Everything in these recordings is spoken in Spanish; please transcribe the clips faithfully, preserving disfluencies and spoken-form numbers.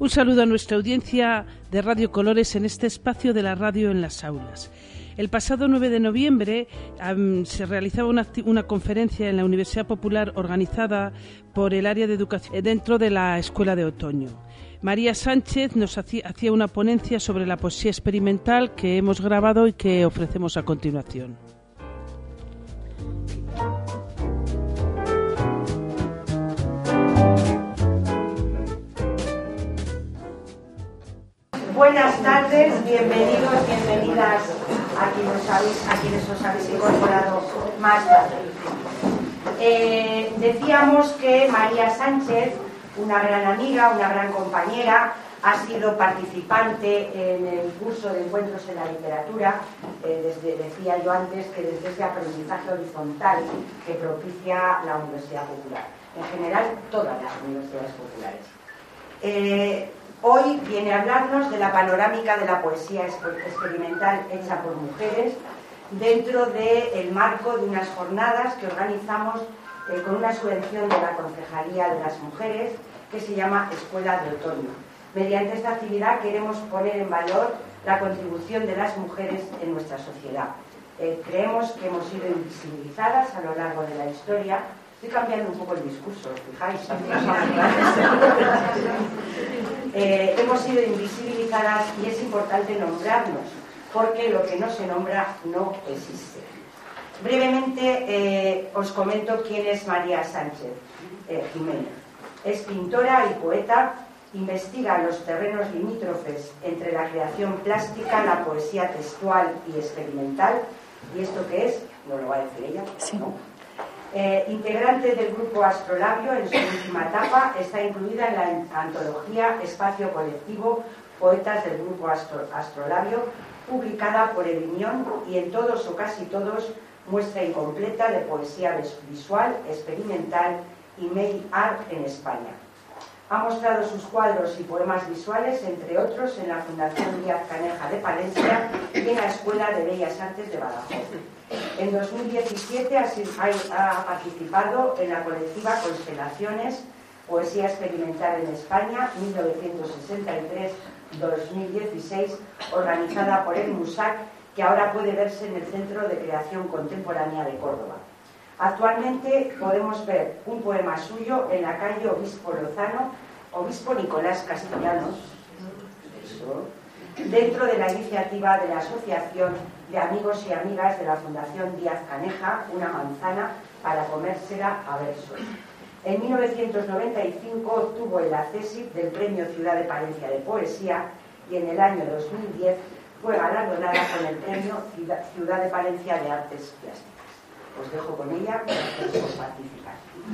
Un saludo a nuestra audiencia de Radio Colores en este espacio de la radio en las aulas. El pasado nueve de noviembre um, se realizaba una, una conferencia en la Universidad Popular organizada por el área de educación dentro de la Escuela de Otoño. María Sánchez nos hacía, hacía una ponencia sobre la poesía experimental que hemos grabado y que ofrecemos a continuación. Buenas tardes, bienvenidos, bienvenidas a quienes, habéis, a quienes os habéis incorporado más tarde. Eh, decíamos que María Sánchez, una gran amiga, una gran compañera, ha sido participante en el curso de encuentros en la literatura, eh, desde, decía yo antes que desde ese aprendizaje horizontal que propicia la Universidad Popular, en general todas las universidades populares. Eh, Hoy viene a hablarnos de la panorámica de la poesía experimental hecha por mujeres dentro del marco de unas jornadas que organizamos eh, con una subvención de la Concejalía de las Mujeres que se llama Escuela de Otoño. Mediante esta actividad queremos poner en valor la contribución de las mujeres en nuestra sociedad. Eh, creemos que hemos sido invisibilizadas a lo largo de la historia. Estoy cambiando un poco el discurso, fijáis. eh, hemos sido invisibilizadas y es importante nombrarnos, porque lo que no se nombra no existe. Brevemente eh, os comento quién es María Sánchez eh, Jimena. Es pintora y poeta, investiga los terrenos limítrofes entre la creación plástica, la poesía textual y experimental. ¿Y esto qué es? No lo va a decir ella, sí. ¿No? Eh, integrante del grupo Astrolabio, en su última etapa está incluida en la antología Espacio Colectivo Poetas del Grupo Astro, Astrolabio, publicada por el Imión, y en todos o casi todos muestra incompleta de poesía visual, experimental y mail art en España. Ha mostrado sus cuadros y poemas visuales, entre otros, en la Fundación Díaz Caneja de Palencia y en la Escuela de Bellas Artes de Badajoz. En dos mil diecisiete ha participado en la colectiva Constelaciones, Poesía Experimental en España, mil novecientos sesenta y tres a dos mil dieciséis, organizada por el MUSAC, que ahora puede verse en el Centro de Creación Contemporánea de Córdoba. Actualmente podemos ver un poema suyo en la calle Obispo Lozano, Obispo Nicolás Castellanos, eso, dentro de la iniciativa de la Asociación de Amigos y Amigas de la Fundación Díaz Caneja, Una manzana para comérsela a versos. En mil novecientos noventa y cinco obtuvo el accesit del Premio Ciudad de Palencia de Poesía y en el año dos mil diez fue galardonada con el Premio Ciudad de Palencia de Artes Plásticas. Os dejo con ella para que os participar.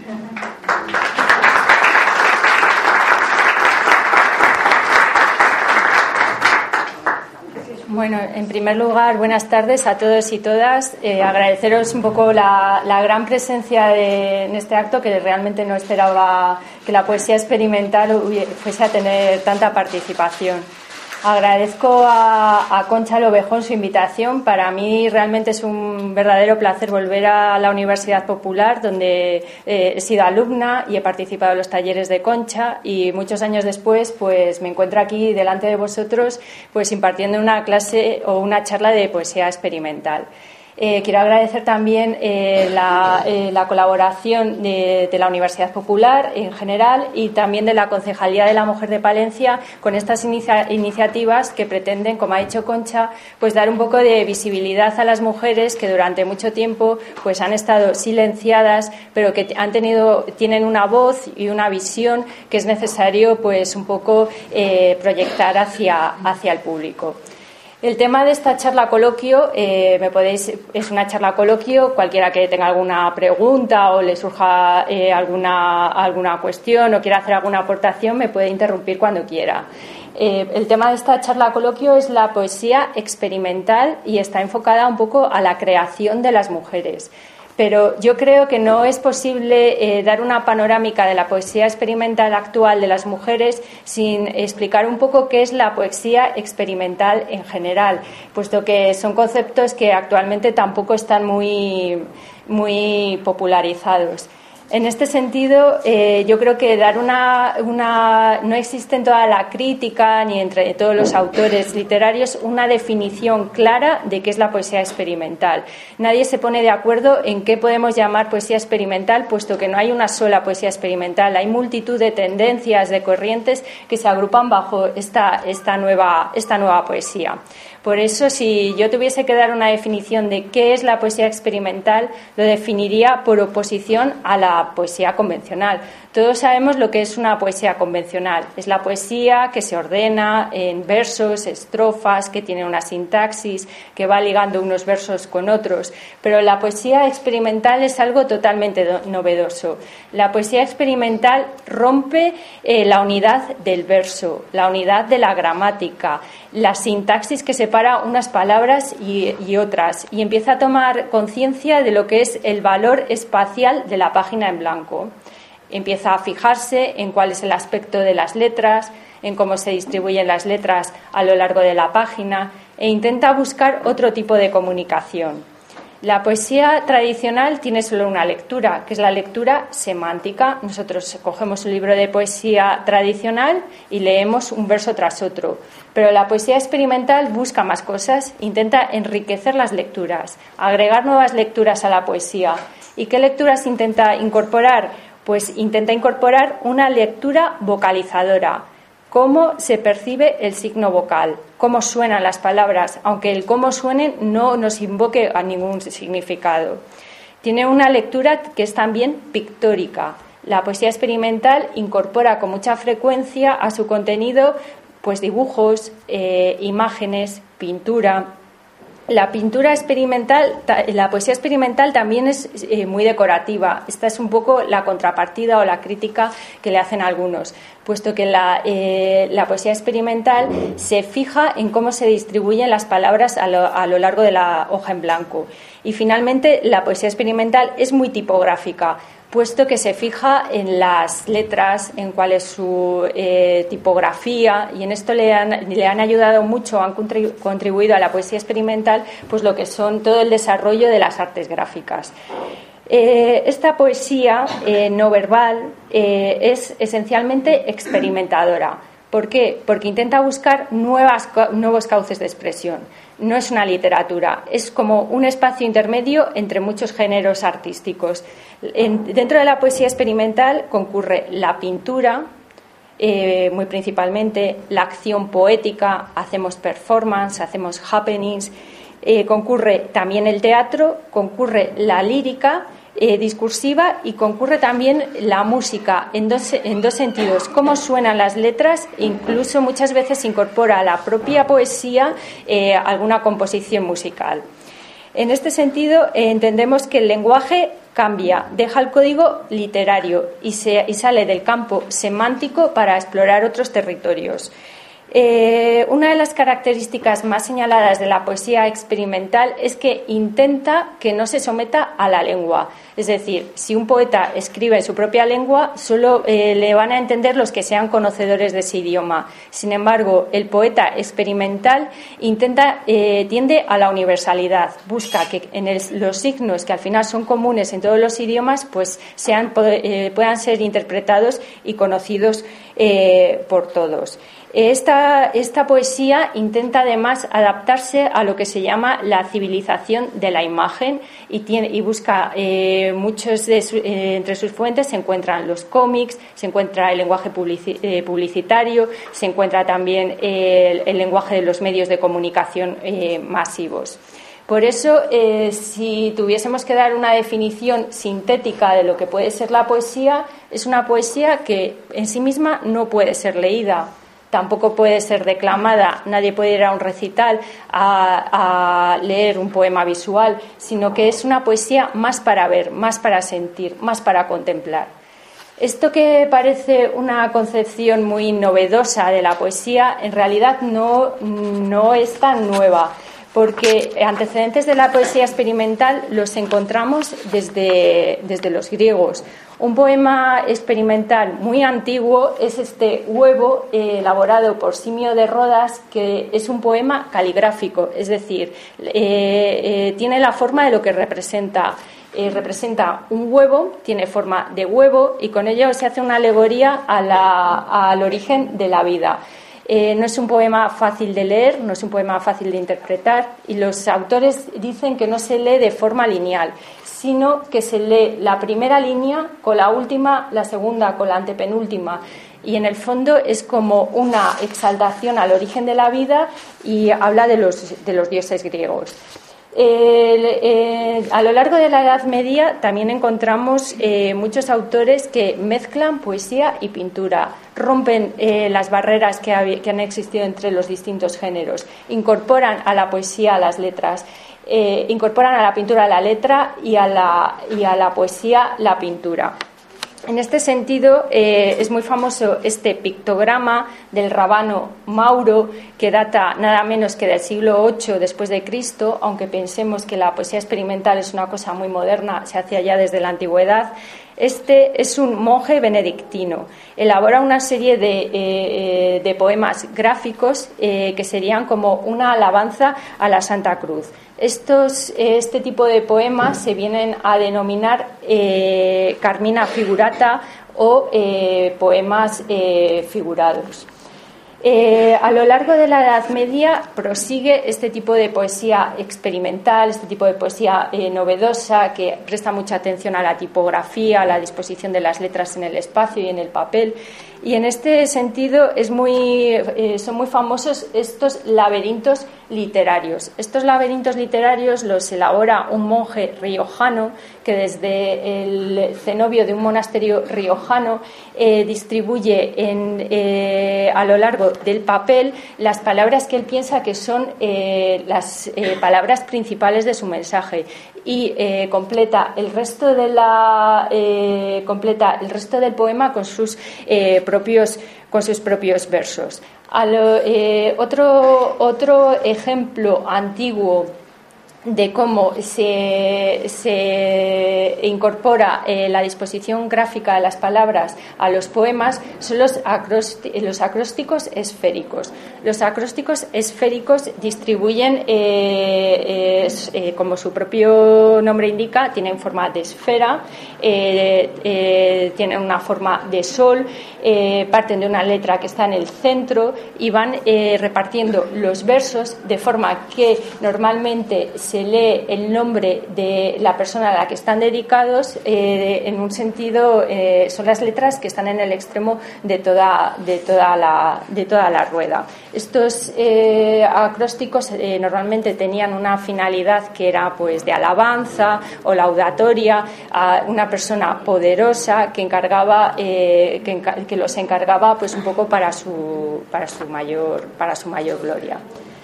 Bueno, en primer lugar, buenas tardes a todos y todas. Eh, agradeceros un poco la, la gran presencia de, en este acto, que realmente no esperaba que la poesía experimental fuese a tener tanta participación. Agradezco a, a Concha Lobejón su invitación. Para mí realmente es un verdadero placer volver a la Universidad Popular, donde eh, he sido alumna y he participado en los talleres de Concha, y muchos años después pues me encuentro aquí delante de vosotros pues impartiendo una clase o una charla de poesía experimental. Eh, quiero agradecer también eh, la, eh, la colaboración de, de la Universidad Popular en general y también de la Concejalía de la Mujer de Palencia con estas inicia- iniciativas que pretenden, como ha dicho Concha, pues dar un poco de visibilidad a las mujeres que durante mucho tiempo pues han estado silenciadas, pero que han tenido, tienen una voz y una visión que es necesario pues un poco eh, proyectar hacia, hacia el público. El tema de esta charla coloquio, eh, me podéis, es una charla coloquio, cualquiera que tenga alguna pregunta o le surja eh, alguna, alguna cuestión o quiera hacer alguna aportación me puede interrumpir cuando quiera. Eh, el tema de esta charla coloquio es la poesía experimental y está enfocada un poco a la creación de las mujeres. Pero yo creo que no es posible eh, dar una panorámica de la poesía experimental actual de las mujeres sin explicar un poco qué es la poesía experimental en general, puesto que son conceptos que actualmente tampoco están muy, muy popularizados. En este sentido, eh, yo creo que dar una, una no existe en toda la crítica ni entre todos los autores literarios una definición clara de qué es la poesía experimental. Nadie se pone de acuerdo en qué podemos llamar poesía experimental, puesto que no hay una sola poesía experimental. Hay multitud de tendencias, de corrientes que se agrupan bajo esta, esta, nueva, esta nueva poesía. Por eso, si yo tuviese que dar una definición de qué es la poesía experimental, lo definiría por oposición a la poesía convencional. Todos sabemos lo que es una poesía convencional. Es la poesía que se ordena en versos, estrofas, que tiene una sintaxis, que va ligando unos versos con otros. Pero la poesía experimental es algo totalmente novedoso. La poesía experimental rompe eh, la unidad del verso, la unidad de la gramática, la sintaxis que separa unas palabras y, y otras, y empieza a tomar conciencia de lo que es el valor espacial de la página en blanco. Empieza a fijarse en cuál es el aspecto de las letras, en cómo se distribuyen las letras a lo largo de la página, e intenta buscar otro tipo de comunicación. La poesía tradicional tiene solo una lectura, que es la lectura semántica. Nosotros cogemos un libro de poesía tradicional y leemos un verso tras otro. Pero la poesía experimental busca más cosas, intenta enriquecer las lecturas, agregar nuevas lecturas a la poesía. ¿Y qué lecturas intenta incorporar? Pues intenta incorporar una lectura vocalizadora. Cómo se percibe el signo vocal, cómo suenan las palabras, aunque el cómo suenen no nos invoque a ningún significado. Tiene una lectura que es también pictórica. La poesía experimental incorpora con mucha frecuencia a su contenido pues dibujos, eh, imágenes, pintura. La pintura experimental, la poesía experimental también es eh, muy decorativa. Esta es un poco la contrapartida o la crítica que le hacen algunos, puesto que la, eh, la poesía experimental se fija en cómo se distribuyen las palabras a lo, a lo largo de la hoja en blanco. Y finalmente, la poesía experimental es muy tipográfica, puesto que se fija en las letras, en cuál es su eh, tipografía, y en esto le han, le han ayudado mucho, han contribuido a la poesía experimental, pues lo que son todo el desarrollo de las artes gráficas. Eh, esta poesía eh, no verbal eh, es esencialmente experimentadora. ¿Por qué? Porque intenta buscar nuevas, nuevos cauces de expresión. No es una literatura, es como un espacio intermedio entre muchos géneros artísticos. En, dentro de la poesía experimental concurre la pintura, eh, muy principalmente, la acción poética, hacemos performance, hacemos happenings, eh, concurre también el teatro, concurre la lírica, Eh, discursiva, y concurre también la música en dos, en dos sentidos, cómo suenan las letras, incluso muchas veces incorpora a la propia poesía eh, alguna composición musical. En este sentido, eh, entendemos que el lenguaje cambia, deja el código literario y, se, y sale del campo semántico para explorar otros territorios. Eh, una de las características más señaladas de la poesía experimental es que intenta que no se someta a la lengua. Es decir, si un poeta escribe en su propia lengua, solo eh, le van a entender los que sean conocedores de ese idioma. Sin embargo, el poeta experimental intenta, eh, tiende a la universalidad. Busca que en el, los signos que al final son comunes en todos los idiomas, pues sean, eh, puedan ser interpretados y conocidos eh, por todos. Esta, esta poesía intenta además adaptarse a lo que se llama la civilización de la imagen y, tiene, y busca eh, muchos de su, eh, entre sus fuentes se encuentran los cómics, se encuentra el lenguaje publici, eh, publicitario, se encuentra también eh, el, el lenguaje de los medios de comunicación eh, masivos. Por eso, eh, si tuviésemos que dar una definición sintética de lo que puede ser la poesía, es una poesía que en sí misma no puede ser leída. Tampoco puede ser declamada, nadie puede ir a un recital a, a leer un poema visual, sino que es una poesía más para ver, más para sentir, más para contemplar. Esto que parece una concepción muy novedosa de la poesía, en realidad no, no es tan nueva, porque antecedentes de la poesía experimental los encontramos desde, desde los griegos. Un poema experimental muy antiguo es este Huevo, eh, elaborado por Simio de Rodas, que es un poema caligráfico, es decir, eh, eh, tiene la forma de lo que representa. eh, representa un huevo, tiene forma de huevo y con ello se hace una alegoría a la, al origen de la vida. Eh, no es un poema fácil de leer, no es un poema fácil de interpretar y los autores dicen que no se lee de forma lineal, sino que se lee la primera línea con la última, la segunda con la antepenúltima. Y en el fondo es como una exaltación al origen de la vida y habla de los, de los dioses griegos. Eh, eh, a lo largo de la Edad Media también encontramos eh, muchos autores que mezclan poesía y pintura, rompen eh, las barreras que, hab- que han existido entre los distintos géneros, incorporan a la poesía las letras, eh, incorporan a la pintura la letra y a la, y a la poesía la pintura. En este sentido, eh, es muy famoso este pictograma del rabano Mauro, que data nada menos que del siglo ocho después de Cristo, aunque pensemos que la poesía experimental es una cosa muy moderna, se hacía ya desde la antigüedad. Este es un monje benedictino. Elabora una serie de, eh, de poemas gráficos eh, que serían como una alabanza a la Santa Cruz. Estos, este tipo de poemas se vienen a denominar eh, carmina figurata o eh, poemas eh, figurados. Eh, a lo largo de la Edad Media prosigue este tipo de poesía experimental, este tipo de poesía eh, novedosa que presta mucha atención a la tipografía, a la disposición de las letras en el espacio y en el papel. Y en este sentido es muy, eh, son muy famosos estos laberintos literarios. Estos laberintos literarios los elabora un monje riojano que desde el cenobio de un monasterio riojano eh, distribuye en, eh, a lo largo del papel las palabras que él piensa que son eh, las eh, palabras principales de su mensaje y eh, completa el resto de la eh, completa el resto del poema con sus eh, propios con sus propios versos. A lo, eh, otro otro ejemplo antiguo de cómo se, se incorpora eh, la disposición gráfica de las palabras a los poemas son los, acrósti- los acrósticos esféricos. Los acrósticos esféricos distribuyen, eh, eh, eh, como su propio nombre indica, tienen forma de esfera, eh, eh, tienen una forma de sol, eh, parten de una letra que está en el centro y van eh, repartiendo los versos de forma que normalmente se se lee el nombre de la persona a la que están dedicados eh, en un sentido, eh, son las letras que están en el extremo de toda, de toda, la, de toda la rueda. Estos eh, acrósticos eh, normalmente tenían una finalidad que era pues de alabanza o laudatoria a una persona poderosa que encargaba eh, que, enca- que los encargaba pues un poco para su, para su mayor, para su mayor gloria.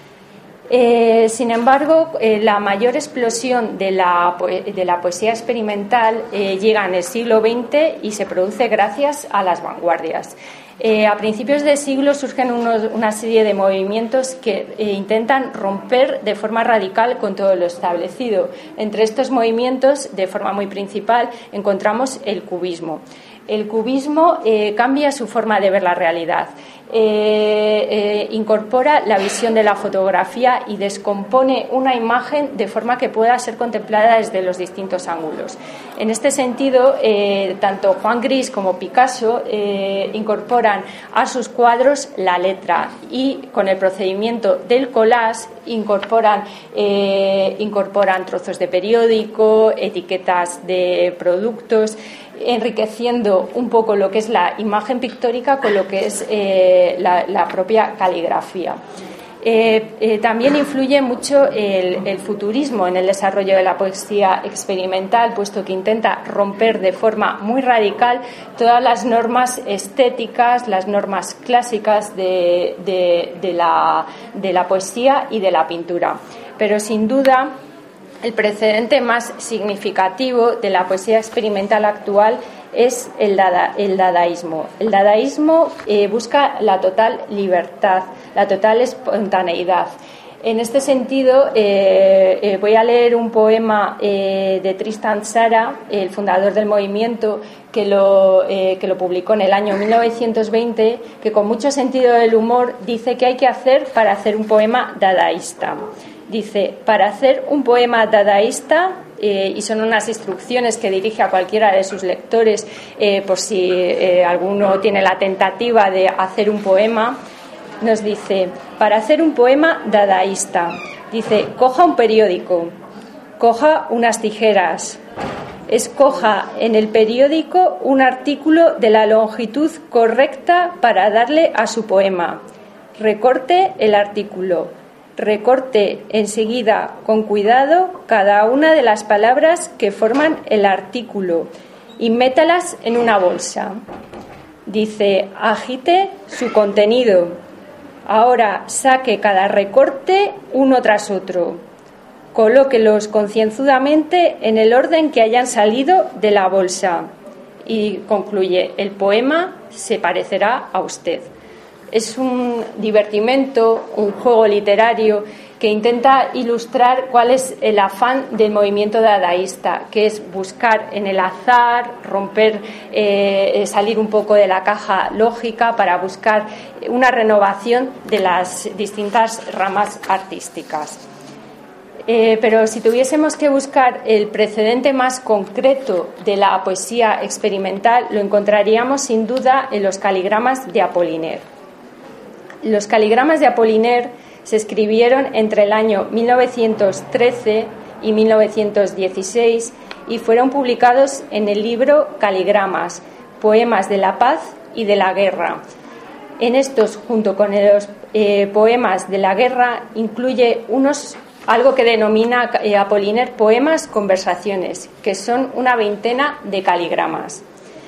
Eh, sin embargo, eh, la mayor explosión de la, de la poesía experimental eh, llega en el siglo veinte y se produce gracias a las vanguardias. Eh, a principios de siglo surgen unos, una serie de movimientos que eh, intentan romper de forma radical con todo lo establecido. Entre estos movimientos, de forma muy principal, encontramos el cubismo. El cubismo eh, cambia su forma de ver la realidad. Eh, eh, incorpora la visión de la fotografía y descompone una imagen de forma que pueda ser contemplada desde los distintos ángulos. En este sentido, eh, tanto Juan Gris como Picasso eh, incorporan a sus cuadros la letra y con el procedimiento del collage incorporan, eh, incorporan trozos de periódico, etiquetas de productos, enriqueciendo un poco lo que es la imagen pictórica con lo que es eh, la, la propia caligrafía. Eh, eh, también influye mucho el, el futurismo en el desarrollo de la poesía experimental, puesto que intenta romper de forma muy radical todas las normas estéticas, las normas clásicas de, de, de, la, de la poesía y de la pintura. Pero sin duda, el precedente más significativo de la poesía experimental actual es el, dada, el dadaísmo. El dadaísmo eh, busca la total libertad, la total espontaneidad. En este sentido, eh, eh, voy a leer un poema eh, de Tristan Tzara, el fundador del movimiento, que lo, eh, que lo publicó en el año mil novecientos veinte, que con mucho sentido del humor dice qué hay que hacer para hacer un poema dadaísta. Dice, para hacer un poema dadaísta eh, y son unas instrucciones que dirige a cualquiera de sus lectores eh, por si eh, alguno tiene la tentativa de hacer un poema. Nos dice, para hacer un poema dadaísta, dice, coja un periódico, coja unas tijeras, escoja en el periódico un artículo de la longitud correcta para darle a su poema. Recorte el artículo. Recorte enseguida, con cuidado, cada una de las palabras que forman el artículo y métalas en una bolsa. Dice, agite su contenido. Ahora saque cada recorte uno tras otro. Colóquelos concienzudamente en el orden que hayan salido de la bolsa. Y concluye, el poema se parecerá a usted. Es un divertimento, un juego literario que intenta ilustrar cuál es el afán del movimiento dadaísta, que es buscar en el azar, romper, eh, salir un poco de la caja lógica para buscar una renovación de las distintas ramas artísticas. Eh, pero si tuviésemos que buscar el precedente más concreto de la poesía experimental, lo encontraríamos sin duda en los caligramas de Apollinaire. Los caligramas de Apollinaire se escribieron entre el año mil novecientos trece y mil novecientos dieciséis y fueron publicados en el libro Caligramas, Poemas de la Paz y de la Guerra. En estos, junto con los eh, poemas de la guerra, incluye unos algo que denomina eh, Apollinaire poemas conversaciones, que son una veintena de caligramas.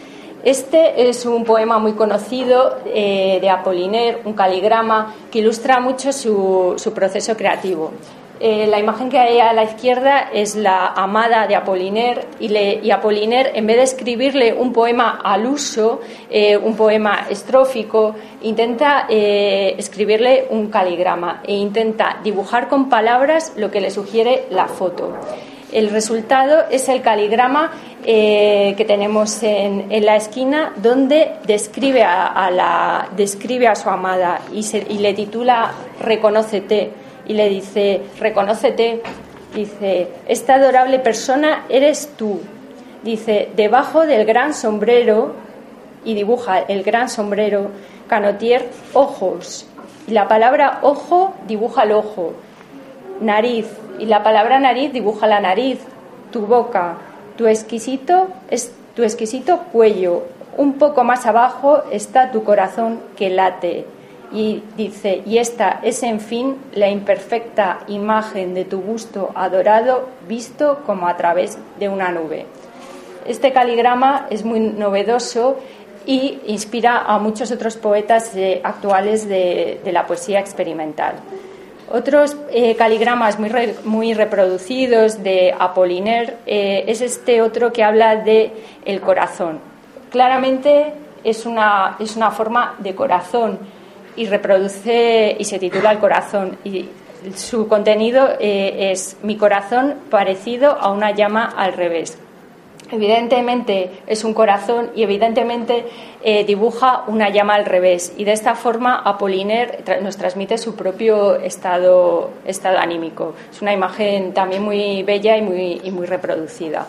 Este es un poema muy conocido eh, de Apollinaire, un caligrama que ilustra mucho su, su proceso creativo. Eh, la imagen que hay a la izquierda es la amada de Apollinaire y, le, y Apollinaire, en vez de escribirle un poema al uso, eh, un poema estrófico, intenta eh, escribirle un caligrama e intenta dibujar con palabras lo que le sugiere la foto. El resultado es el caligrama eh, que tenemos en, en la esquina, donde describe a, a, la, describe a su amada y, se, y le titula Reconócete. Y le dice, reconócete, dice, esta adorable persona eres tú. Dice, debajo del gran sombrero, y dibuja el gran sombrero, Canotier, ojos. Y la palabra ojo dibuja el ojo. Nariz, y la palabra nariz dibuja la nariz. Tu boca, tu exquisito, es tu exquisito cuello. Un poco más abajo está tu corazón que late. Y dice, y esta es en fin la imperfecta imagen de tu busto adorado visto como a través de una nube. Este caligrama es muy novedoso y inspira a muchos otros poetas eh, actuales de, de la poesía experimental. Otros eh, caligramas muy, re, muy reproducidos de Apollinaire eh, es este otro que habla de el corazón. Claramente es una, es una forma de corazón y reproduce y se titula El corazón, y su contenido eh, es mi corazón parecido a una llama al revés. Evidentemente es un corazón y evidentemente eh, dibuja una llama al revés, y de esta forma Apollinaire tra- nos transmite su propio estado, estado anímico. Es una imagen también muy bella y muy, y muy reproducida.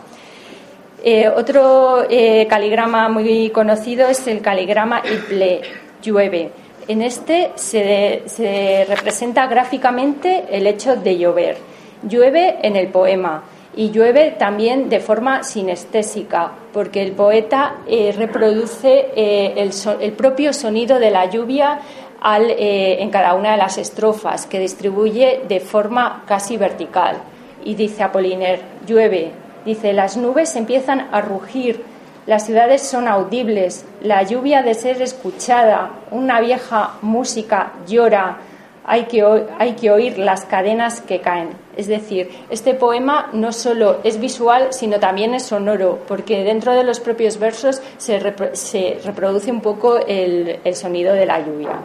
Eh, otro eh, caligrama muy conocido es el caligrama Il pleut, llueve. En este se, se representa gráficamente el hecho de llover. Llueve en el poema y llueve también de forma sinestésica, porque el poeta eh, reproduce eh, el, so, el propio sonido de la lluvia al, eh, en cada una de las estrofas, que distribuye de forma casi vertical. Y dice Apollinaire, llueve, dice, las nubes empiezan a rugir, las ciudades son audibles, la lluvia ha de ser escuchada, una vieja música llora, hay que, hay que oír las cadenas que caen. Es decir, este poema no solo es visual, sino también es sonoro, porque dentro de los propios versos se, repro- se reproduce un poco el, el sonido de la lluvia.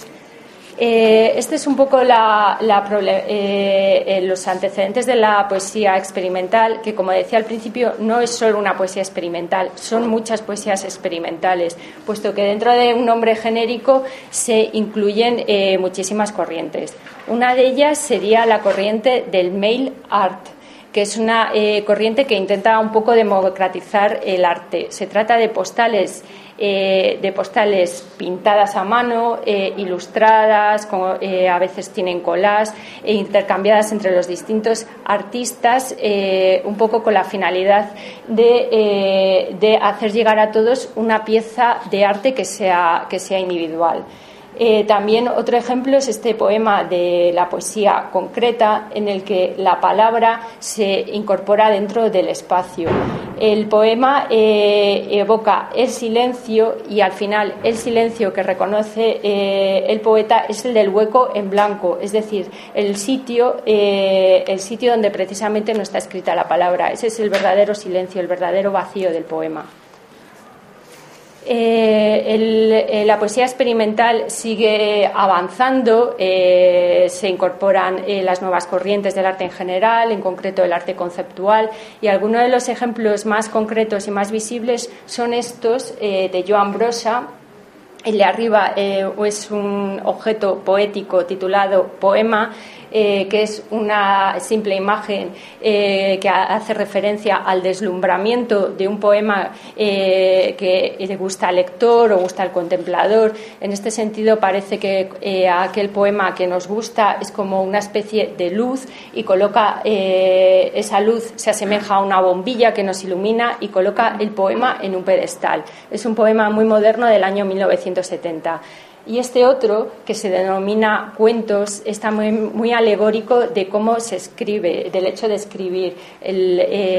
Eh, este es un poco la, la, eh, los antecedentes de la poesía experimental, que, como decía al principio, no es solo una poesía experimental, son muchas poesías experimentales, puesto que dentro de un nombre genérico se incluyen eh, muchísimas corrientes. Una de ellas sería la corriente del mail art, que es una eh, corriente que intenta un poco democratizar el arte. Se trata de postales Eh, de postales pintadas a mano, eh, ilustradas, con, eh, a veces tienen collages, e intercambiadas entre los distintos artistas, eh, un poco con la finalidad de, eh, de hacer llegar a todos una pieza de arte que sea, que sea individual. Eh, también otro ejemplo es este poema de la poesía concreta, en el que la palabra se incorpora dentro del espacio. El poema eh, evoca el silencio, y al final el silencio que reconoce eh, el poeta es el del hueco en blanco, es decir, el sitio, eh, el sitio donde precisamente no está escrita la palabra. Ese es el verdadero silencio, el verdadero vacío del poema. Eh, el, eh, la poesía experimental sigue avanzando, eh, se incorporan eh, las nuevas corrientes del arte en general, en concreto el arte conceptual, y algunos de los ejemplos más concretos y más visibles son estos eh, de Joan Brossa. El de arriba eh, es un objeto poético titulado Poema, eh, que es una simple imagen eh, que hace referencia al deslumbramiento de un poema eh, que le gusta al lector o gusta al contemplador. En este sentido, parece que eh, aquel poema que nos gusta es como una especie de luz, y coloca eh, esa luz, se asemeja a una bombilla que nos ilumina, y coloca el poema en un pedestal. Es un poema muy moderno del año mil novecientos setenta. Y este otro, que se denomina Cuentos, está muy, muy alegórico de cómo se escribe, del hecho de escribir. El,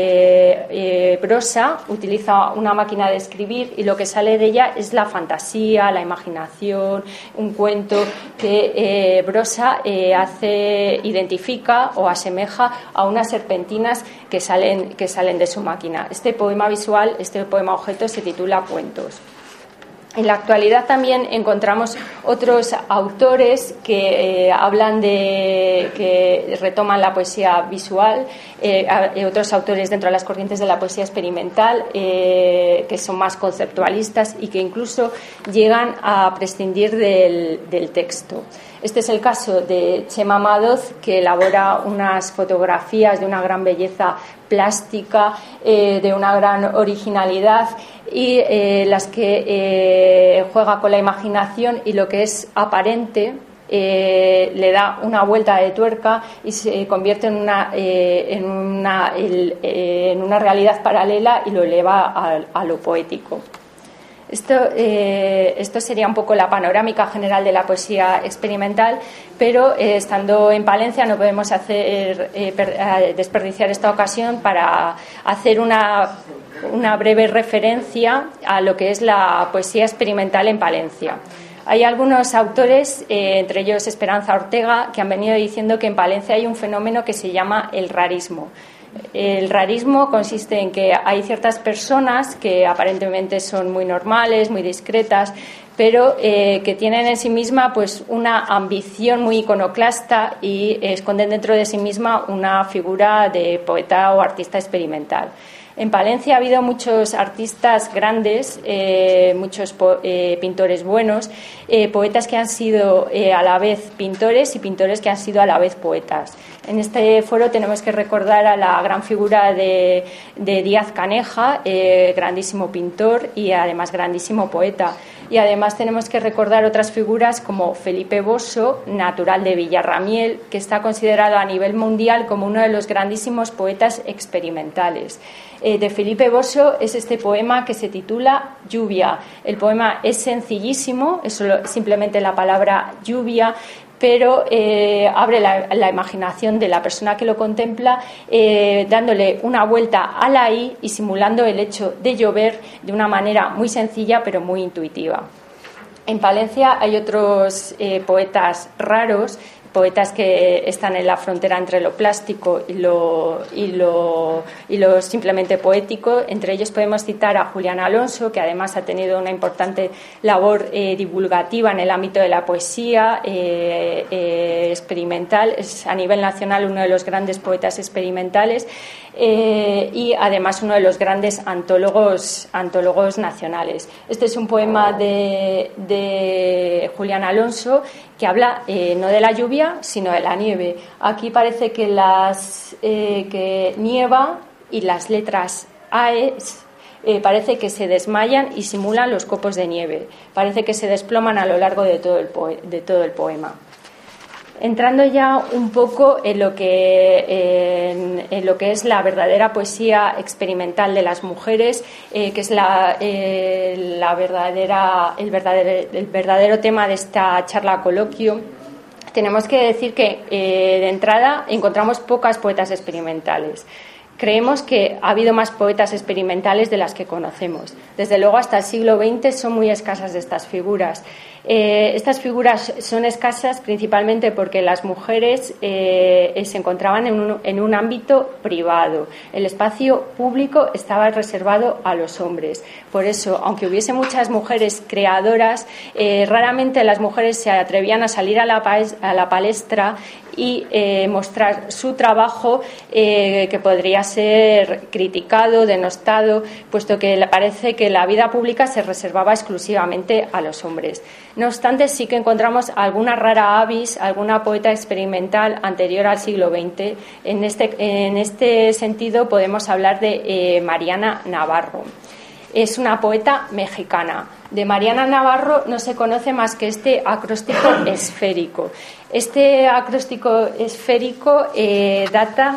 eh, eh, Brossa utiliza una máquina de escribir, y lo que sale de ella es la fantasía, la imaginación, un cuento que eh, Brossa eh, hace, identifica o asemeja a unas serpentinas que salen, que salen de su máquina. Este poema visual, este poema objeto, se titula Cuentos. En la actualidad también encontramos otros autores que eh, hablan de, que retoman la poesía visual, eh, otros autores dentro de las corrientes de la poesía experimental eh, que son más conceptualistas y que incluso llegan a prescindir del, del texto. Este es el caso de Chema Madoz, que elabora unas fotografías de una gran belleza plástica, eh, de una gran originalidad, y eh, las que eh, juega con la imaginación, y lo que es aparente eh, le da una vuelta de tuerca y se convierte en una, eh, en una, el, eh, en una realidad paralela, y lo eleva a, a lo poético. Esto, eh, esto sería un poco la panorámica general de la poesía experimental, pero eh, estando en Palencia no podemos hacer, eh, per, eh, desperdiciar esta ocasión para hacer una, una breve referencia a lo que es la poesía experimental en Palencia. Hay algunos autores, eh, entre ellos Esperanza Ortega, que han venido diciendo que en Palencia hay un fenómeno que se llama el rarismo. El rarismo consiste en que hay ciertas personas que aparentemente son muy normales, muy discretas, pero eh, que tienen en sí misma pues una ambición muy iconoclasta y esconden dentro de sí misma una figura de poeta o artista experimental. En Palencia ha habido muchos artistas grandes, eh, muchos po- eh, pintores buenos, eh, poetas que han sido eh, a la vez pintores y pintores que han sido a la vez poetas. En este foro tenemos que recordar a la gran figura de, de Díaz Caneja, eh, grandísimo pintor y además grandísimo poeta. Y además tenemos que recordar otras figuras como Felipe Bosso, natural de Villarramiel, que está considerado a nivel mundial como uno de los grandísimos poetas experimentales. Eh, de Felipe Bosso es este poema que se titula Lluvia. El poema es sencillísimo, es solo, simplemente la palabra lluvia, pero eh, abre la, la imaginación de la persona que lo contempla, eh, dándole una vuelta a la I y simulando el hecho de llover de una manera muy sencilla pero muy intuitiva. En Palencia hay otros eh, poetas raros, poetas que están en la frontera entre lo plástico y lo, y lo, y lo simplemente poético. Entre ellos podemos citar a Julián Alonso, que además ha tenido una importante labor eh, divulgativa en el ámbito de la poesía eh, eh, experimental. Es a nivel nacional uno de los grandes poetas experimentales eh, y además uno de los grandes antólogos, antólogos nacionales. Este es un poema de, de Julián Alonso que habla eh, no de la lluvia, lluvia, sino de la nieve. Aquí parece que, las, eh, que nieva y las letras AES eh, parece que se desmayan y simulan los copos de nieve. Parece que se desploman a lo largo de todo el, poe- de todo el poema. Entrando ya un poco en lo que en, en lo que es la verdadera poesía experimental de las mujeres, eh, que es la, eh, la verdadera el verdadero el verdadero tema de esta charla coloquio, tenemos que decir que eh, de entrada encontramos pocas poetas experimentales. Creemos que ha habido más poetas experimentales de las que conocemos. Desde luego, hasta el siglo veinte son muy escasas de estas figuras. Eh, estas figuras son escasas principalmente porque las mujeres eh, se encontraban en un, en un ámbito privado. El espacio público estaba reservado a los hombres. Por eso, aunque hubiese muchas mujeres creadoras, eh, raramente las mujeres se atrevían a salir a la, a la palestra y eh, mostrar su trabajo, eh, que podría ser criticado, denostado, puesto que parece que la vida pública se reservaba exclusivamente a los hombres. No obstante, sí que encontramos alguna rara avis, alguna poeta experimental anterior al siglo veinte. En este, en este sentido podemos hablar de eh, Mariana Navarro. Es una poeta mexicana. De Mariana Navarro no se conoce más que este acróstico esférico. Este acróstico esférico eh, data,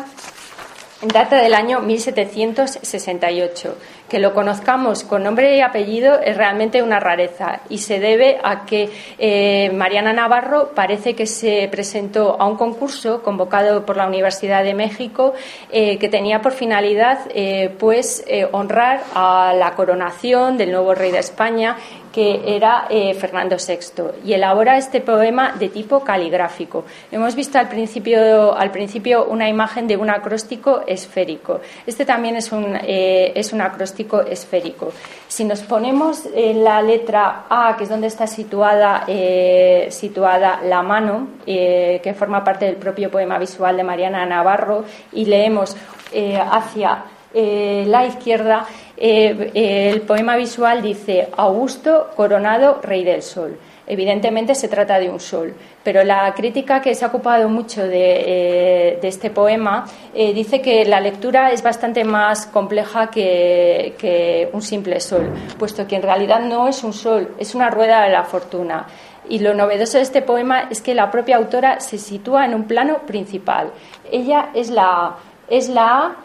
data del año mil setecientos sesenta y ocho. Que lo conozcamos con nombre y apellido es realmente una rareza y se debe a que eh, Mariana Navarro parece que se presentó a un concurso convocado por la Universidad de México eh, que tenía por finalidad eh, pues eh, honrar a la coronación del nuevo rey de España, que era eh, Fernando sexto, y elabora este poema de tipo caligráfico. Hemos visto al principio, al principio una imagen de un acróstico esférico. Este también es un, eh, es un acróstico esférico. Si nos ponemos en la letra A, que es donde está situada, eh, situada la mano, eh, que forma parte del propio poema visual de Mariana Navarro, y leemos eh, hacia eh, la izquierda, Eh, eh, el poema visual dice: Augusto coronado rey del sol. Evidentemente se trata de un sol, pero la crítica que se ha ocupado mucho de, eh, de este poema eh, dice que la lectura es bastante más compleja que, que un simple sol, puesto que en realidad no es un sol, es una rueda de la fortuna. Y lo novedoso de este poema es que la propia autora se sitúa en un plano principal. Ella es la, es la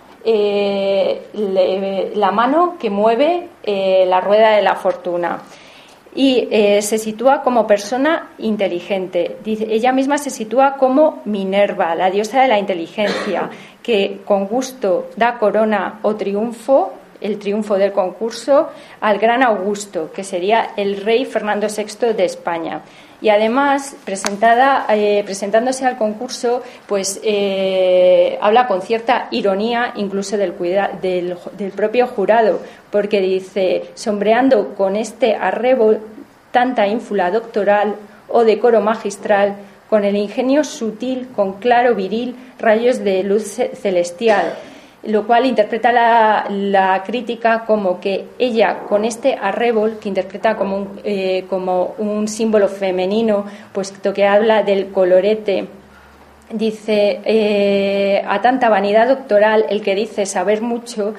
Eh, le, la mano que mueve eh, la rueda de la fortuna, y eh, se sitúa como persona inteligente. Dice, ella misma se sitúa como Minerva, la diosa de la inteligencia, que con gusto da corona o triunfo, el triunfo del concurso, al gran Augusto, que sería el rey Fernando sexto de España. Y además, presentada, eh, presentándose al concurso, pues eh, habla con cierta ironía incluso del, cuida, del, del propio jurado, porque dice: sombreando con este arrebo tanta ínfula doctoral o decoro magistral, con el ingenio sutil, con claro viril, rayos de luz celestial. Lo cual interpreta la, la crítica como que ella, con este arrebol, que interpreta como un, eh, como un símbolo femenino, puesto que habla del colorete, dice eh, a tanta vanidad doctoral el que dice saber mucho,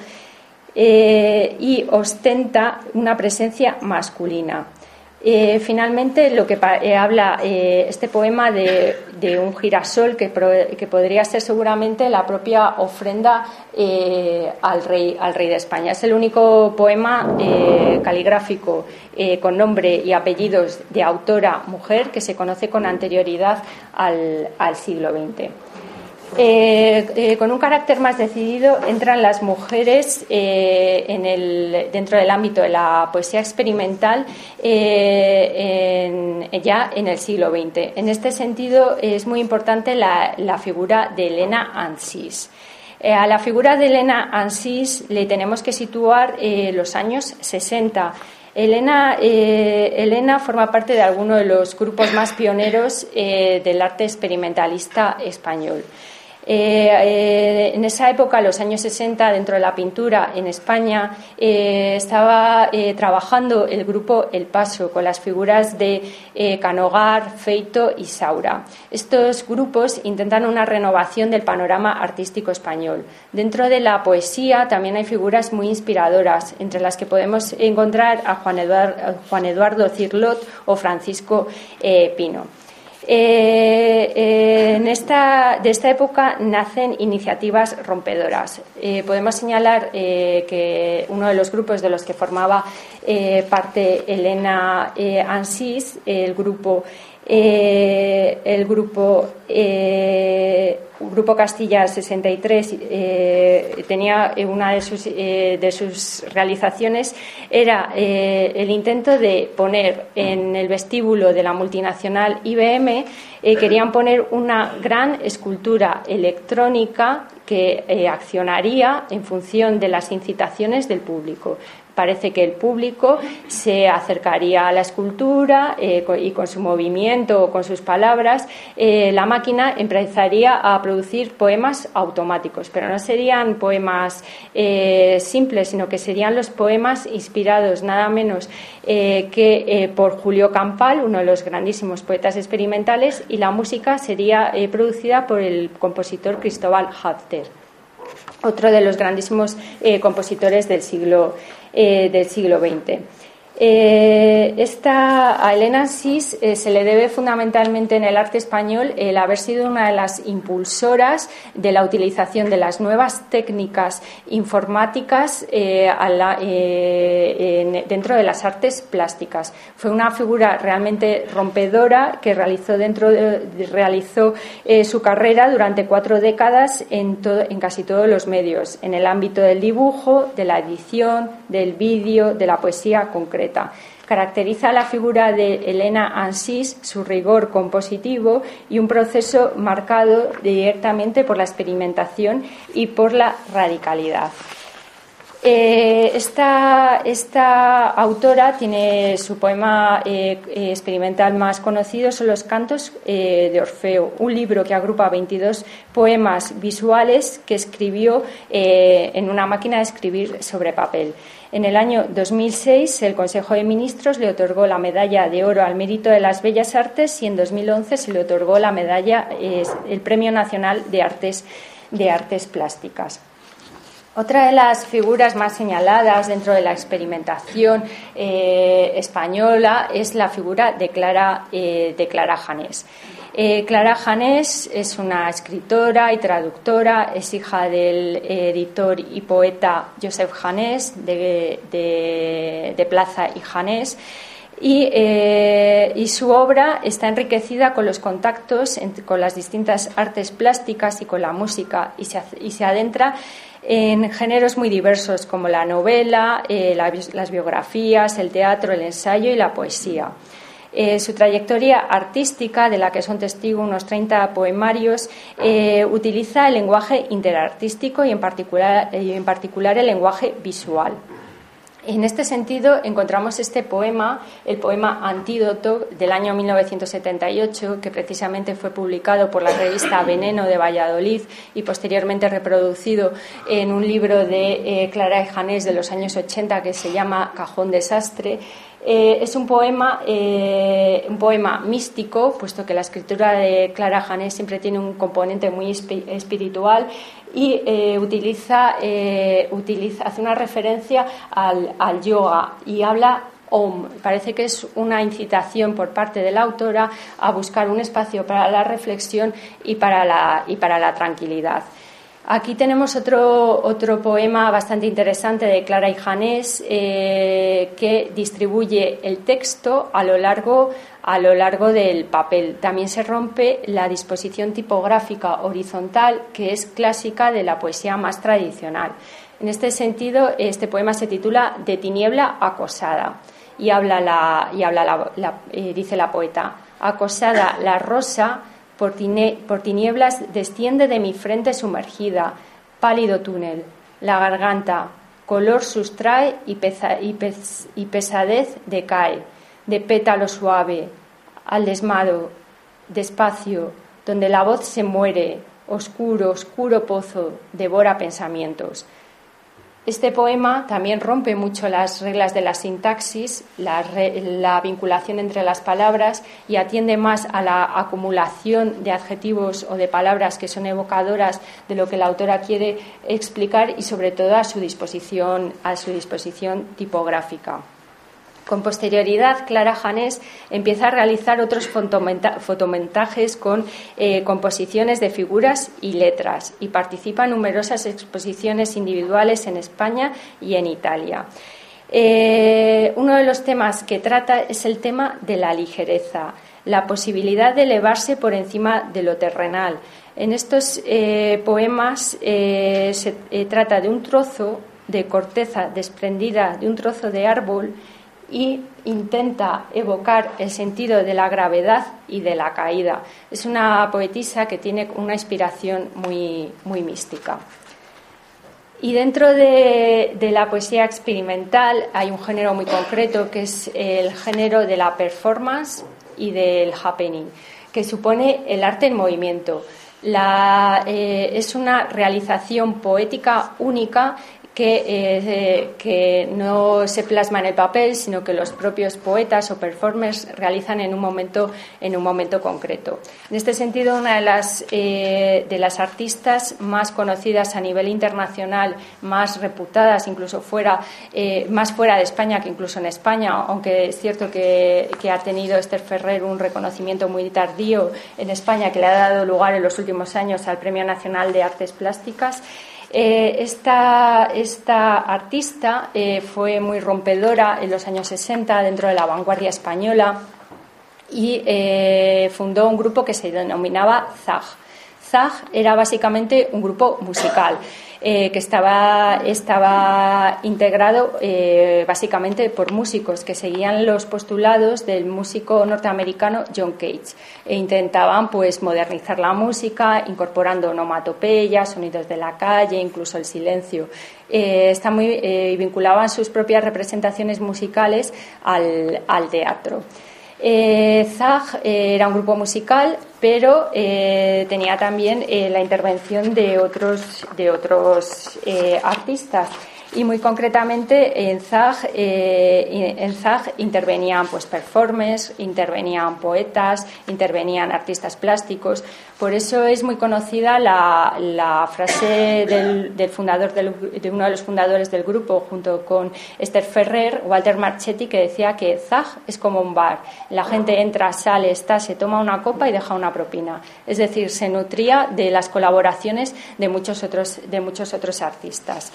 eh, y ostenta una presencia masculina. Eh, finalmente, lo que eh, habla eh, este poema de, de un girasol que, pro, que podría ser seguramente la propia ofrenda eh, al rey al rey de España. Es el único poema eh, caligráfico eh, con nombre y apellidos de autora mujer que se conoce con anterioridad al, al siglo veinte. Eh, eh, con un carácter más decidido entran las mujeres eh, en el, dentro del ámbito de la poesía experimental eh, en, ya en el siglo veinte. En este sentido es muy importante la, la figura de Helena Ansís. Eh, a la figura de Helena Ansís le tenemos que situar eh, los años sesenta. Helena, eh, Helena forma parte de alguno de los grupos más pioneros eh, del arte experimentalista español. Eh, eh, en esa época, los años sesenta, dentro de la pintura en España, eh, estaba eh, trabajando el grupo El Paso con las figuras de eh, Canogar, Feito y Saura. Estos grupos intentan una renovación del panorama artístico español. Dentro de la poesía también hay figuras muy inspiradoras, entre las que podemos encontrar a Juan Eduardo, a Juan Eduardo Cirlot o Francisco eh, Pino. Eh, eh, en esta, de esta época nacen iniciativas rompedoras. Eh, podemos señalar eh, que uno de los grupos de los que formaba eh, parte Elena eh, Ansís, el grupo, eh, el grupo, eh, Grupo Castilla sesenta y tres, eh, tenía una de sus, eh, de sus realizaciones era eh, el intento de poner en el vestíbulo de la multinacional I B M, eh, querían poner una gran escultura electrónica que eh, accionaría en función de las incitaciones del público. Parece que el público se acercaría a la escultura eh, y con su movimiento o con sus palabras eh, la máquina empezaría a producir poemas automáticos, pero no serían poemas eh, simples, sino que serían los poemas inspirados nada menos eh, que eh, por Julio Campal, uno de los grandísimos poetas experimentales, y la música sería eh, producida por el compositor Cristóbal Halffter, otro de los grandísimos eh, compositores del siglo Eh, del siglo veinte. Eh, esta, a Elena Ansís eh, se le debe fundamentalmente en el arte español el haber sido una de las impulsoras de la utilización de las nuevas técnicas informáticas eh, a la, eh, en, dentro de las artes plásticas. Fue una figura realmente rompedora que realizó, dentro de, realizó eh, su carrera durante cuatro décadas en, todo, en casi todos los medios, en el ámbito del dibujo, de la edición, del vídeo, de la poesía concreta. Caracteriza la figura de Elena Ansís su rigor compositivo y un proceso marcado directamente por la experimentación y por la radicalidad. Eh, esta, esta autora tiene su poema eh, experimental más conocido, son los Cantos eh, de Orfeo, un libro que agrupa veintidós poemas visuales que escribió eh, en una máquina de escribir sobre papel. En el año dos mil seis, el Consejo de Ministros le otorgó la Medalla de Oro al Mérito de las Bellas Artes y en dos mil once se le otorgó la medalla, eh, el Premio Nacional de Artes, de Artes Plásticas. Otra de las figuras más señaladas dentro de la experimentación eh, española es la figura de Clara, eh, de Clara Janés. Eh, Clara Janés es una escritora y traductora, es hija del editor y poeta Josep Janés de, de, de Plaza y Janés. Y, eh, y su obra está enriquecida con los contactos entre, con las distintas artes plásticas y con la música, y se, y se adentra en géneros muy diversos como la novela, eh, la, las biografías, el teatro, el ensayo y la poesía. Eh, su trayectoria artística, de la que son testigo unos treinta poemarios, eh, utiliza el lenguaje interartístico y en particular, eh, en particular el lenguaje visual. En este sentido, encontramos este poema, el poema Antídoto, del año mil novecientos setenta y ocho, que precisamente fue publicado por la revista Veneno de Valladolid y posteriormente reproducido en un libro de eh, Clara y Janés de los años ochenta que se llama Cajón Desastre. Eh, es un poema, eh, un poema místico, puesto que la escritura de Clara Janés siempre tiene un componente muy espi- espiritual y eh, utiliza, eh, utiliza, hace una referencia al, al yoga y habla Om. Parece que es una incitación por parte de la autora a buscar un espacio para la reflexión y para la, y para la tranquilidad. Aquí tenemos otro, otro poema bastante interesante de Clara y Janés eh, que distribuye el texto a lo largo, a lo largo del papel. También se rompe la disposición tipográfica horizontal, que es clásica de la poesía más tradicional. En este sentido, este poema se titula De tiniebla acosada y habla la, y habla la, la, eh, dice la poeta: acosada la rosa Por, tine, por tinieblas desciende de mi frente sumergida, pálido túnel, la garganta, color sustrae y, pesa, y, pes, y pesadez decae, de pétalo suave, al desmado, despacio, donde la voz se muere, oscuro, oscuro pozo, devora pensamientos. Este poema también rompe mucho las reglas de la sintaxis, la, re, la vinculación entre las palabras, y atiende más a la acumulación de adjetivos o de palabras que son evocadoras de lo que la autora quiere explicar, y sobre todo a su disposición, a su disposición tipográfica. Con posterioridad, Clara Janés empieza a realizar otros fotomontajes con eh, composiciones de figuras y letras, y participa en numerosas exposiciones individuales en España y en Italia. Eh, uno de los temas que trata es el tema de la ligereza, la posibilidad de elevarse por encima de lo terrenal. En estos eh, poemas eh, se eh, trata de un trozo de corteza desprendida de un trozo de árbol, y intenta evocar el sentido de la gravedad y de la caída. Es una poetisa que tiene una inspiración muy, muy mística. Y dentro de, de la poesía experimental hay un género muy concreto, que es el género de la performance y del happening, que supone el arte en movimiento. La, eh, es una realización poética única Que, eh, que no se plasma en el papel, sino que los propios poetas o performers realizan en un momento, en un momento concreto. En este sentido, una de las, eh, de las artistas más conocidas a nivel internacional, más reputadas, incluso fuera, eh, más fuera de España que incluso en España, aunque es cierto que, que ha tenido Esther Ferrer un reconocimiento muy tardío en España, que le ha dado lugar en los últimos años al Premio Nacional de Artes Plásticas. Eh, esta, esta artista eh, fue muy rompedora en los años sesenta dentro de la vanguardia española, y eh, fundó un grupo que se denominaba Zag. Zag era básicamente un grupo musical eh, que estaba, estaba integrado eh, básicamente por músicos que seguían los postulados del músico norteamericano John Cage, e intentaban pues modernizar la música incorporando onomatopeyas, sonidos de la calle, incluso el silencio. Eh, está muy, eh, vinculaban sus propias representaciones musicales al, al teatro. Eh, Zag eh, era un grupo musical, pero eh, tenía también eh, la intervención de otros, de otros eh, artistas. Y muy concretamente en Zag, eh, en Zag intervenían pues performers, intervenían poetas, intervenían artistas plásticos. Por eso es muy conocida la, la frase del, del fundador del, de uno de los fundadores del grupo, junto con Esther Ferrer, Walter Marchetti, que decía que Zag es como un bar. La gente entra, sale, está, se toma una copa y deja una propina. Es decir, se nutría de las colaboraciones de muchos otros, de muchos otros artistas.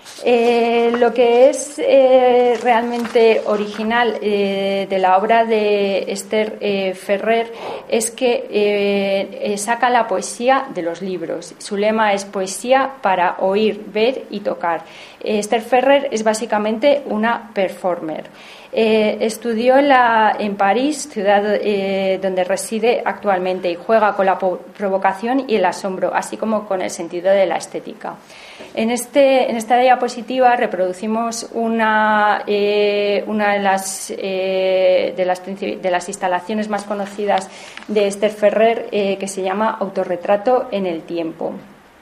Eh, lo que es eh, realmente original eh, de la obra de Esther eh, Ferrer es que eh, saca la poesía de los libros. Su lema es poesía para oír, ver y tocar. Eh, Esther Ferrer es básicamente una performer. Eh, estudió en, la, en París, ciudad eh, donde reside actualmente, y juega con la provocación y el asombro, así como con el sentido de la estética. En, este, en esta diapositiva reproducimos una, eh, una de, las, eh, de, las, de las instalaciones más conocidas de Esther Ferrer, eh, que se llama Autorretrato en el tiempo.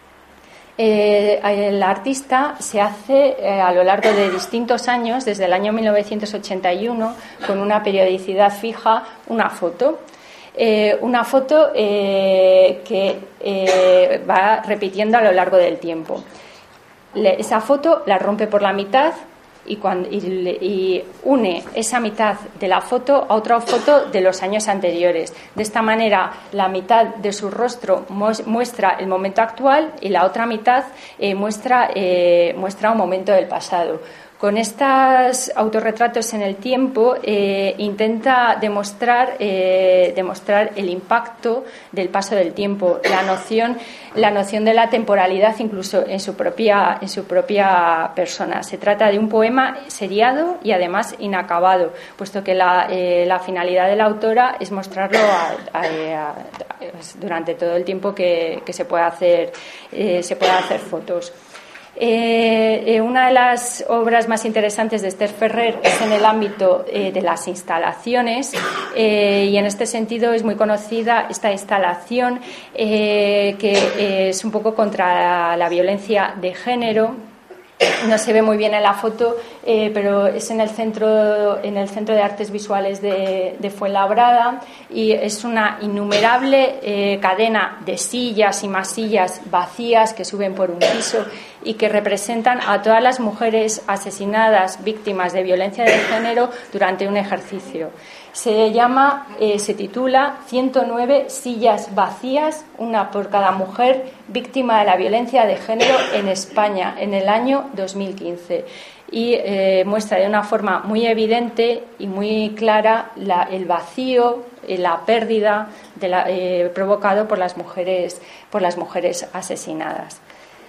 Eh, el artista se hace eh, a lo largo de distintos años, desde el año mil novecientos ochenta y uno, con una periodicidad fija, una foto. Eh, una foto eh, que eh, va repitiendo a lo largo del tiempo. Le, esa foto la rompe por la mitad y, cuando, y, y une esa mitad de la foto a otra foto de los años anteriores. De esta manera, la mitad de su rostro muestra el momento actual y la otra mitad eh, muestra, eh, muestra un momento del pasado. Con estos autorretratos en el tiempo eh, intenta demostrar, eh, demostrar el impacto del paso del tiempo, la noción, la noción de la temporalidad incluso en su propia, en su propia persona. Se trata de un poema seriado y además inacabado, puesto que la, eh, la finalidad de la autora es mostrarlo a, a, a, a, durante todo el tiempo que, que se pueda hacer, eh, se pueda hacer fotos. Eh, eh, una de las obras más interesantes de Esther Ferrer es en el ámbito eh, de las instalaciones eh, y en este sentido es muy conocida esta instalación eh, que eh, es un poco contra la, la violencia de género. No se ve muy bien en la foto, eh, pero es en el centro, en el Centro de Artes Visuales de, de Fuenlabrada y es una innumerable eh, cadena de sillas y más sillas vacías que suben por un piso y que representan a todas las mujeres asesinadas, víctimas de violencia de género durante un ejercicio. Se llama, eh, se titula ciento nueve sillas vacías, una por cada mujer víctima de la violencia de género en España en el año dos mil quince y eh, muestra de una forma muy evidente y muy clara la, el vacío, eh, la pérdida de la, eh, provocado por las mujeres, por las mujeres asesinadas.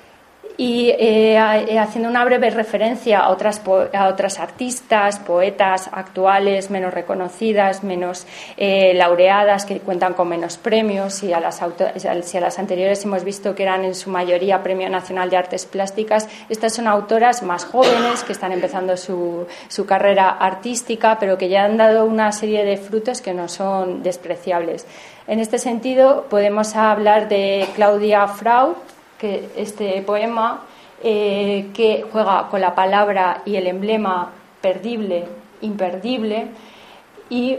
Y eh, haciendo una breve referencia a otras, po- a otras artistas, poetas actuales, menos reconocidas, menos eh, laureadas, que cuentan con menos premios, y a las auto- si a las anteriores hemos visto que eran en su mayoría Premio Nacional de Artes Plásticas, estas son autoras más jóvenes que están empezando su, su carrera artística, pero que ya han dado una serie de frutos que no son despreciables. En este sentido, podemos hablar de Claudia Frau, que este poema eh, que juega con la palabra y el emblema perdible, imperdible, y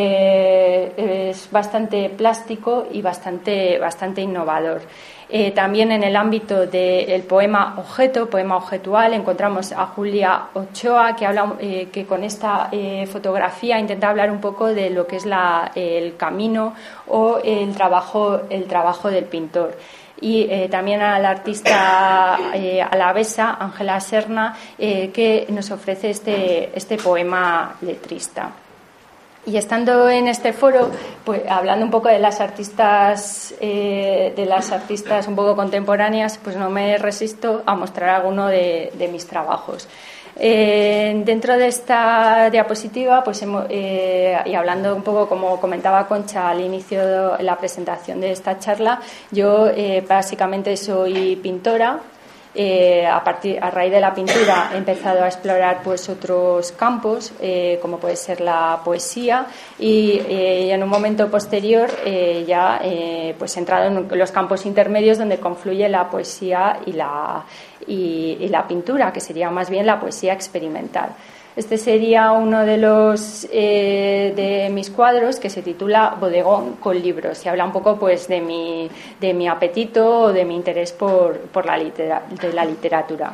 eh, es bastante plástico y bastante, bastante innovador. Eh, también en el ámbito del poema objeto, poema objetual, encontramos a Julia Ochoa, que habla eh, que con esta eh, fotografía intenta hablar un poco de lo que es la, el camino o el trabajo, el trabajo del pintor. Y eh, también a la artista eh, alavesa Ángela Serna, eh, que nos ofrece este, este poema letrista. Y estando en este foro, pues hablando un poco de las artistas, eh, de las artistas un poco contemporáneas, pues no me resisto a mostrar alguno de, de mis trabajos. Eh, dentro de esta diapositiva, pues hemos, eh, y hablando un poco como comentaba Concha al inicio de la presentación de esta charla, yo eh, básicamente soy pintora. Eh, a, partir, a raíz de la pintura he empezado a explorar pues otros campos, eh, como puede ser la poesía, y eh, en un momento posterior eh, ya eh, pues he entrado en los campos intermedios donde confluye la poesía y la, y, y la pintura, que sería más bien la poesía experimental. Este sería uno de los eh, de mis cuadros, que se titula Bodegón con libros, y habla un poco pues de mi de mi apetito o de mi interés por por la litera, de la literatura.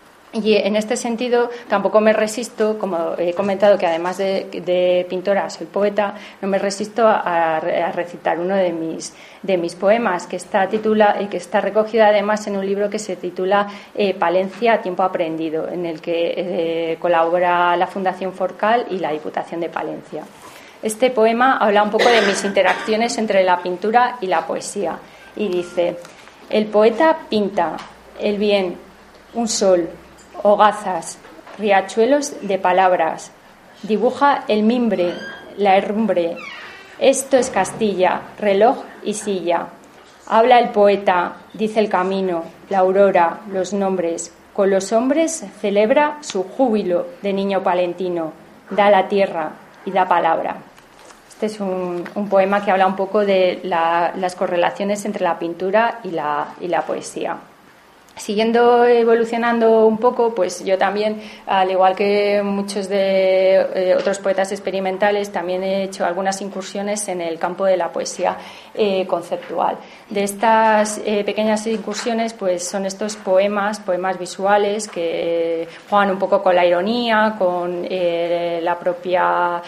Y en este sentido tampoco me resisto, como he comentado que además de, de pintora soy poeta, no me resisto a, a recitar uno de mis de mis poemas, que está titula y que está recogido además en un libro que se titula eh, Palencia, tiempo aprendido, en el que eh, colabora la Fundación Forcal y la Diputación de Palencia. Este poema habla un poco de mis interacciones entre la pintura y la poesía y dice: el poeta pinta el bien, un sol, hogazas, riachuelos de palabras, dibuja el mimbre, la herrumbre. Esto es Castilla, reloj y silla. Habla el poeta, dice el camino, la aurora, los nombres. Con los hombres celebra su júbilo de niño palentino. Da la tierra y da palabra. Este es un, un poema que habla un poco de la, las correlaciones entre la pintura y la, y la poesía. Siguiendo evolucionando un poco, pues yo también, al igual que muchos de eh, otros poetas experimentales, también he hecho algunas incursiones en el campo de la poesía eh, conceptual. De estas eh, pequeñas incursiones, pues son estos poemas, poemas visuales que eh, juegan un poco con la ironía, con eh, la propia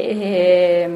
eh,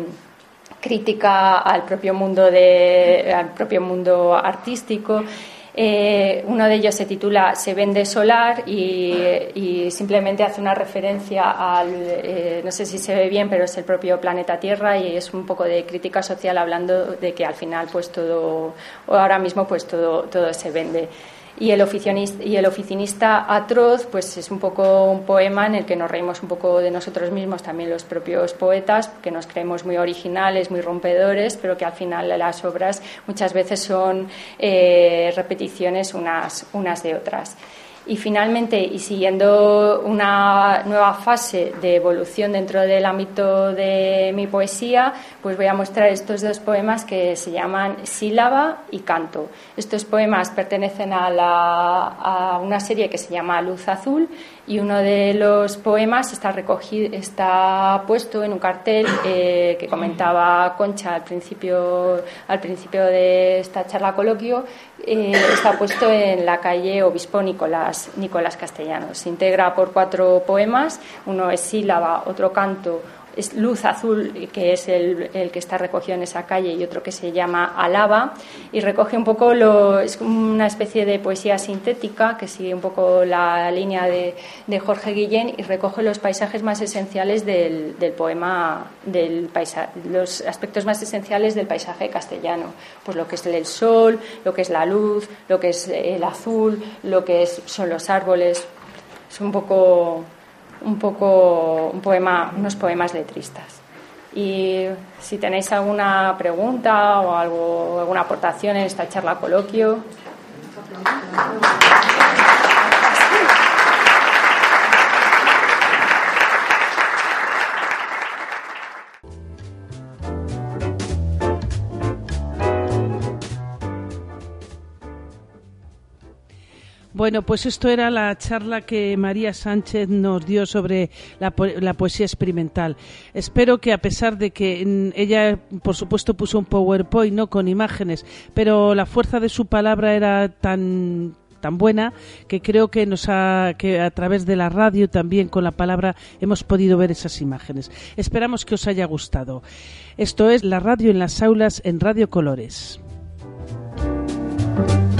crítica al propio mundo de, al propio mundo artístico. Eh, uno de ellos se titula Se vende solar y, y simplemente hace una referencia al, eh, no sé si se ve bien, pero es el propio planeta Tierra, y es un poco de crítica social hablando de que al final pues todo, o ahora mismo pues todo, todo se vende. Y el oficinista, y el oficinista atroz, pues es un poco un poema en el que nos reímos un poco de nosotros mismos, también los propios poetas, que nos creemos muy originales, muy rompedores, pero que al final las obras muchas veces son eh, repeticiones unas, unas de otras. Y finalmente, y siguiendo una nueva fase de evolución dentro del ámbito de mi poesía, pues voy a mostrar estos dos poemas que se llaman Sílaba y Canto. Estos poemas pertenecen a, la, a una serie que se llama Luz Azul, y uno de los poemas está recogido, está puesto en un cartel eh, que comentaba Concha al principio, al principio de esta charla coloquio. Eh, está puesto en la calle Obispo Nicolás, Nicolás Castellanos. Se integra por cuatro poemas, uno es Sílaba, otro Canto, es Luz Azul, que es el, el que está recogido en esa calle, y otro que se llama Alaba, y recoge un poco, lo, es una especie de poesía sintética que sigue un poco la línea de, de Jorge Guillén, y recoge los paisajes más esenciales del, del poema, del paisa, los aspectos más esenciales del paisaje castellano, pues lo que es el sol, lo que es la luz, lo que es el azul, lo que es, son los árboles. Es un poco... un poco un poema, unos poemas letristas. Y si tenéis alguna pregunta o algo, alguna aportación en esta charla coloquio. Bueno, pues esto era la charla que María Sánchez nos dio sobre la, po- la poesía experimental. Espero que, a pesar de que mm, ella, por supuesto, puso un PowerPoint, ¿no?, con imágenes, pero la fuerza de su palabra era tan tan buena que creo que nos ha, que a través de la radio también con la palabra hemos podido ver esas imágenes. Esperamos que os haya gustado. Esto es la radio en las aulas en Radio Colores.